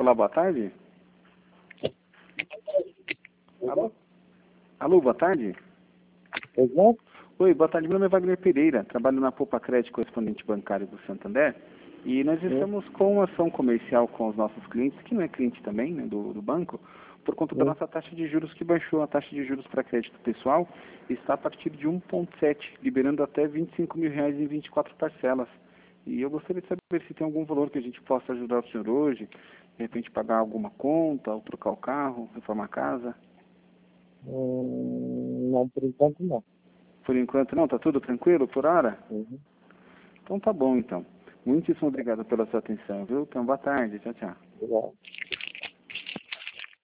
Olá, boa tarde. Alô? Alô, boa tarde. Exato? Oi, boa tarde. Meu nome é Wagner Pereira, trabalho na Poupa Crédito, correspondente bancário do Santander. E nós estamos com uma ação comercial com os nossos clientes, que não é cliente também, né, do banco, por conta da nossa taxa de juros que baixou. A taxa de juros para crédito pessoal está a partir de 1,7, liberando até R$ 25.000 em 24 parcelas. E eu gostaria de saber se tem algum valor que a gente possa ajudar o senhor hoje, de repente pagar alguma conta, ou trocar o carro, reformar a casa. Não, por enquanto não. Por enquanto não, tá tudo tranquilo por hora? Uhum. Então tá bom então. Muitíssimo obrigado pela sua atenção, viu? Então boa tarde, tchau, tchau. Obrigado.